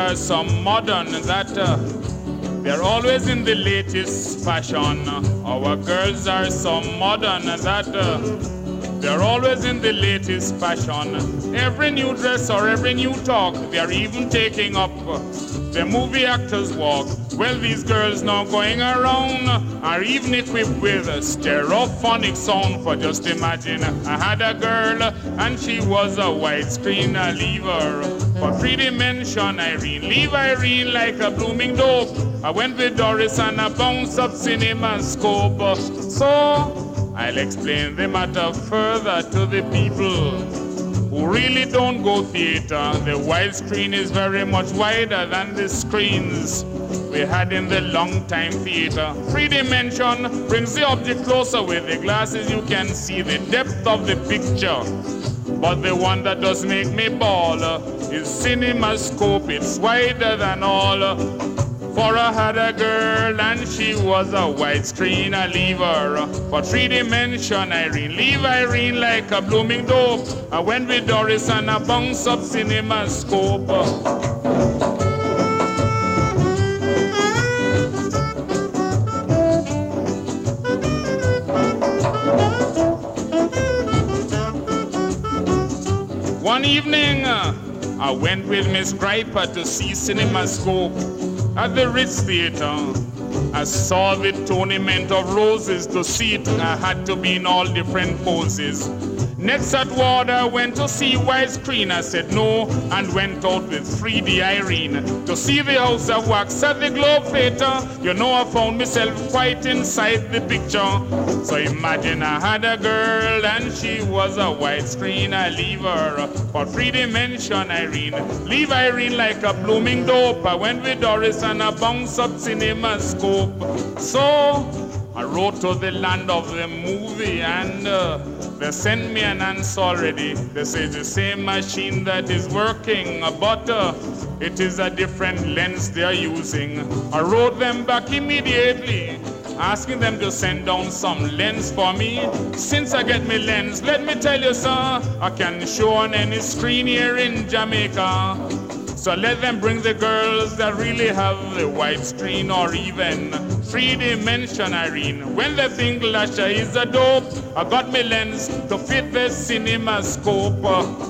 are so modern that they're always in the latest fashion. Our girls are so modern that they're always in the latest fashion. Every new dress or every new talk, they're even taking up the movie actors walk. Well, these girls now going around are even equipped with a stereophonic sound. For just imagine, I had a girl and she was a widescreen lever. For 3D Irene, leave Irene like a blooming dope. I went with Doris and I bounced up cinema scope. So I'll explain the matter further to the people who really don't go theater. The widescreen is very much wider than the screens we had in the long-time theater. 3D brings the object closer. With the glasses you can see the depth of the picture. But the one that does make me ball is CinemaScope. It's wider than all. For I had a girl and she was a widescreen lever. For 3D Irene, leave Irene like a blooming dope. I went with Doris and I bounced up CinemaScope. One evening, I went with Miss Griper to see CinemaScope at the Ritz Theater. I saw the tournament of roses. To see it, I had to be in all different poses. Next at Ward, I went to see widescreen. I said no and went out with 3D Irene to see the House of Wax at the Globe Theater. You know, I found myself quite inside the picture. So imagine I had a girl and she was a widescreen lever. For 3D Irene, leave Irene like a blooming dope. I went with Doris and I bounced up CinemaScope. So I wrote to the land of the movie and they sent me an answer already. They say the same machine that is working, but it is a different lens they are using. I wrote them back immediately, asking them to send down some lens for me. Since I get me lens, let me tell you, sir, I can show on any screen here in Jamaica. So let them bring the girls that really have the widescreen or even 3D Irene. When they think Lasha is a dope, I got me lens to fit the CinemaScope.